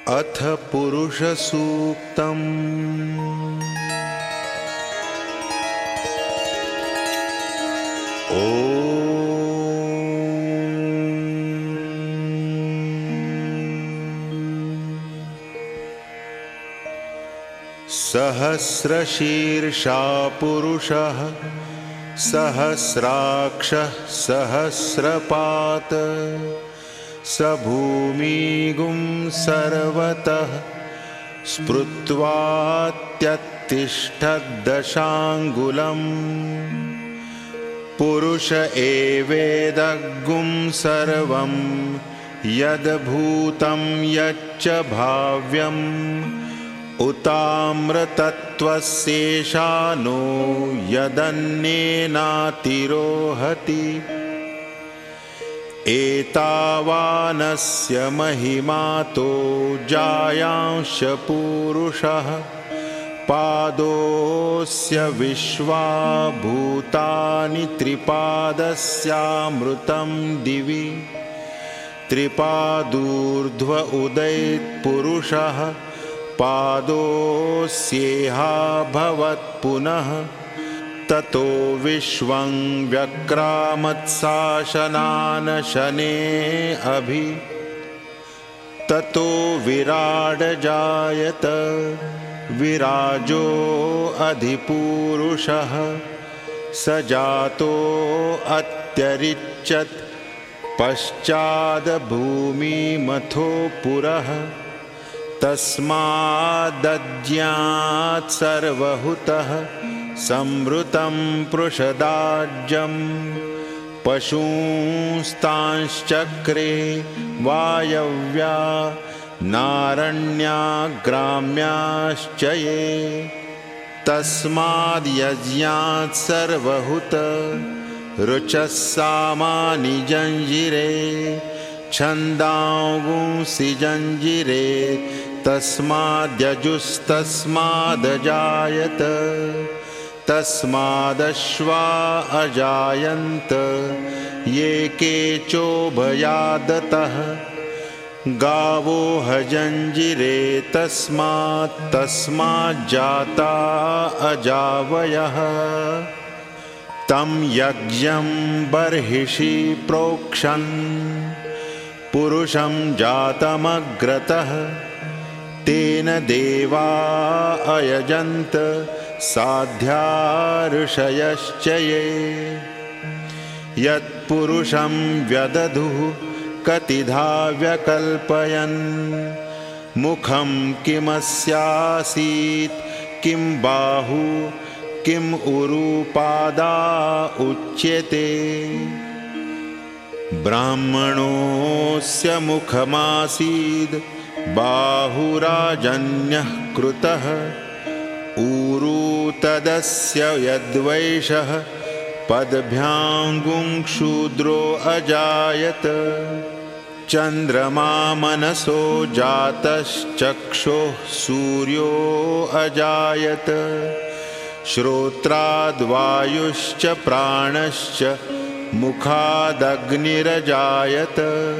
अथ पुरुषसूक्तम्। सहस्रशीर्षा पुरुषः सहस्राक्षः सहस्रपात् स भूमिगुं सर्वतः स्मृत्वात्यतिष्ठद्दशाङ्गुलम्। पुरुष एवेदगुं सर्वं यद्भूतं यच्च भाव्यम् उतामृतत्वस्येषानो यदन्येनातिरोहति। एतावानस्य महिमातो जायांश पुरुषः पादोऽस्य विश्वा भूतानि त्रिपादस्यामृतं दिवि। त्रिपादूर्ध्व उदयत्पुरुषः पादोऽस्येहा भवत्पुनः। ततो विश्वं व्यक्रामत्शासनान् शनेः अभि। ततो विराड जायत विराजो अधिपुरुषः स जातो अत्यरिच्यत् पश्चाद्भूमिमथो पुरः। तस्मादज्ञात् सर्वहुतः संवृतं पृषदाज्यं पशूंस्तांश्चक्रे वायव्या नारण्याग्राम्याश्च ये। तस्माद्यज्ञात् सर्वहुत रुचः सामानि जञ्जिरे छन्दांगुंसि जञ्जिरे। तस्माद्यजुस्तस्मादजायत तस्मादश्वा अजायन्त ये केचोभयादतः। गावो हजञ्जिरे तस्माज्जाता अजावयः। तं यज्ञं बर्हिषि प्रोक्षन् पुरुषं जातमग्रतः। तेन देवा अयजन्त साध्या ऋषयश्च ये। यत्पुरुषं व्यदधुः कतिधा व्यकल्पयन् मुखं किमस्यासीत् किं बाहु किं उरुपादा उच्यते। ब्राह्मणोऽस्य मुखमासीद् बाहुराजन्यः कृतः। ऊरू तदस्य यद्वैषः पद्भ्याङ्गुं शूद्रो अजायत। चन्द्रमा मनसो जातश्चक्षुः सूर्यो अजायत। श्रोत्राद्वायुश्च प्राणश्च मुखादग्निरजायत।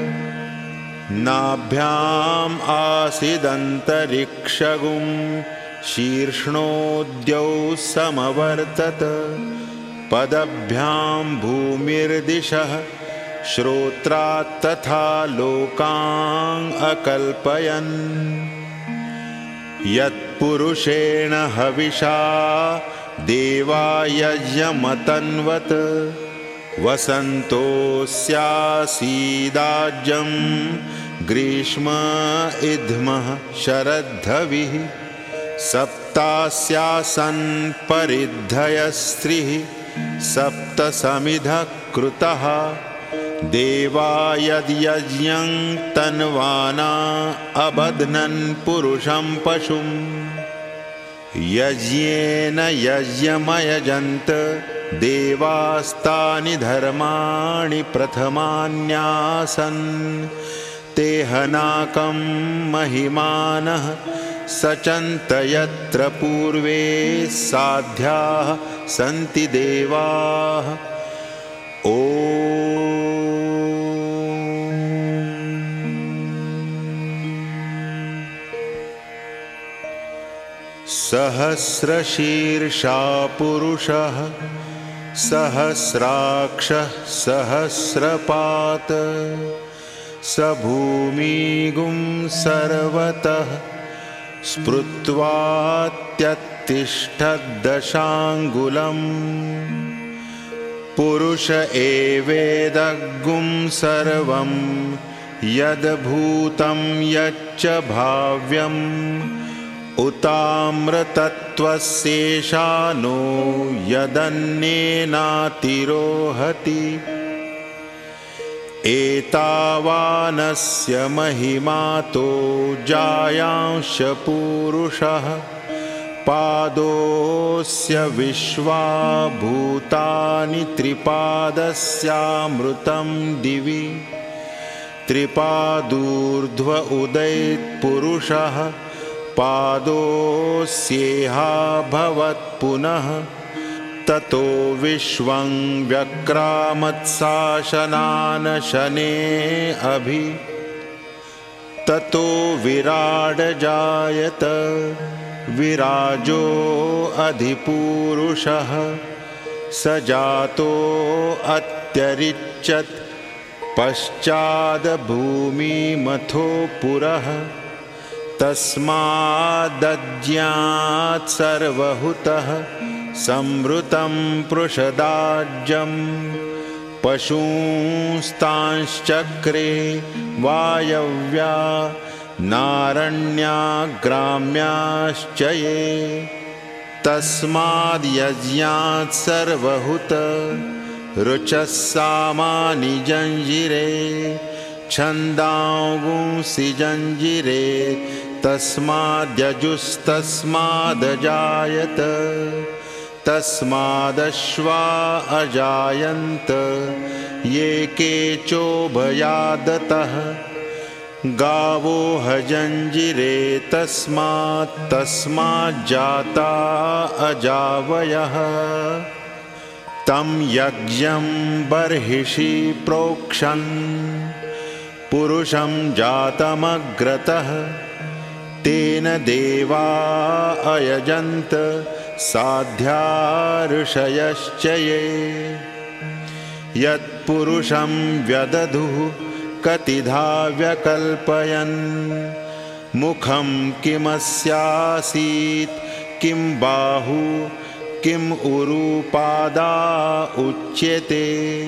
नाभ्याम् आसीदन्तरिक्षगुं शीर्ष्णोद्यौ समवर्तत। पदभ्यां भूमिर्दिशः श्रोत्रात् तथा लोकान् अकल्पयन्। यत्पुरुषेण हविषा देवा यज्ञमतन्वत् वसन्तोऽस्यासीदाज्यं ग्रीष्म इद्मः शरद्धविः। सप्तास्यासन् परिद्धयस्त्रिः सप्त समिधः कृतः। देवा यद्यज्ञं तन्वाना अबध्नन् पुरुषं पशुं। यज्ञेन यज्ञमयजन्त देवास्तानि धर्माणि प्रथमान्यासन्। ते हनाकं महिमानः सचन्त यत्र पूर्वे साध्याः सन्ति देवाः। ॐ सहस्रशीर्षा पुरुषः सहस्राक्षः सहस्रपात् स भूमिगुं सर्वतः स्मृत्वात्यतिष्ठद्दशाङ्गुलम् पुरुष एवेदग्गुं सर्वं यद्भूतं यच्च भाव्यम् उताम्रतत्त्वस्येषानो यदन्येनातिरोहति एतावानस्य महिमातो जायांश पुरुषः पादोऽस्य विश्वा भूतानि त्रिपादस्यामृतं दिवि त्रिपादूर्ध्व उदयत्पुरुषः पादोऽस्येहाभवत् पुनः ततो विश्वं व्यक्रामत्शासनान् शनेऽभि ततो विराडजायत विराजो अधिपुरुषः स जातो अत्यरिच्यत् पश्चाद्भूमिमथो पुरः तस्मादज्ञात् सर्वहुतः संवृतं पृषदाज्यं पशूंस्तांश्चक्रे वायव्या नारण्याग्राम्याश्च ये तस्माद्यज्ञात् सर्वहुत रुचः सामानि जञ्जिरे छन्दांगुंसि जञ्जिरे तस्माद्यजुस्तस्मादजायत तस्मादश्वा अजायन्त ये केचोभयादतः गावो हजञ्जिरे तस्माज्जाता अजावयः तं यज्ञं बर्हिषि प्रोक्षन् पुरुषं जातमग्रतः तेन देवा अयजन्त साध्या ऋषयश्च ये यत्पुरुषं व्यदधुः कतिधा व्यकल्पयन् मुखं किमस्यासीत् किं बाहु किम् उरुपादा उच्यते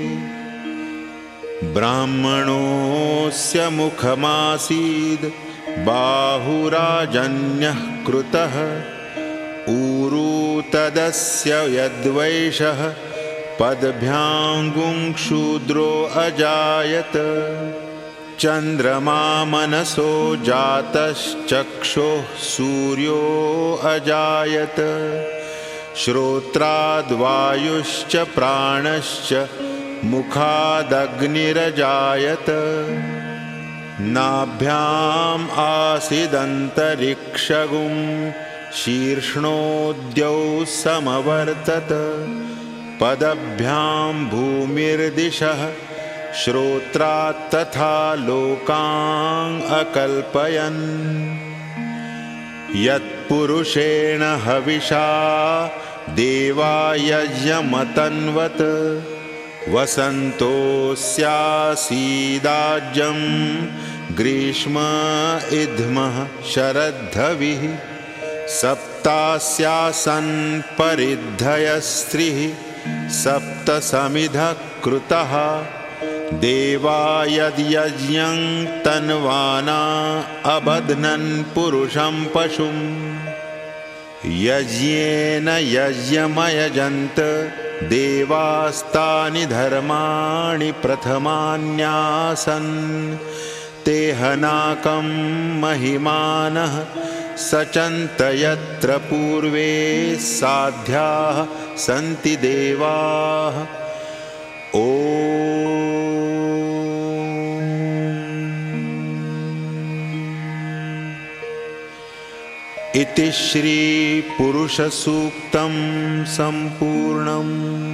ब्राह्मणोऽस्य मुखमासीद् बाहुराजन्यः कृतः ऊरू तदस्य यद्वैषः पद्भ्याङ्गुं शूद्रो अजायत चन्द्रमा मनसो जातश्चक्षुः सूर्यो अजायत श्रोत्राद्वायुश्च प्राणश्च मुखादग्निरजायत नाभ्याम् आसीदन्तरिक्षगुं शीर्ष्णोद्यौ समवर्तत पदभ्यां भूमिर्दिशः श्रोत्रात् तथा लोकान् अकल्पयन् यत्पुरुषेण हविषा देवा यज्ञमतन्वत् वसन्तोऽस्यासीदाज्यं ग्रीष्म इद्मः शरद्धविः सप्तास्यासन् परिद्धयस्त्रिः सप्तसमिधः कृतः देवा यद्यज्ञं तन्वाना अबध्नन् पुरुषं पशुं यज्ञेन यज्ञमयजन्त देवास्तानि धर्माणि प्रथमान्यासन् ते हनाकं महिमानः सचन्त यत्र पूर्वे साध्याः सन्ति देवाः ॐ इति श्री पुरुषसूक्तं सम्पूर्णम्।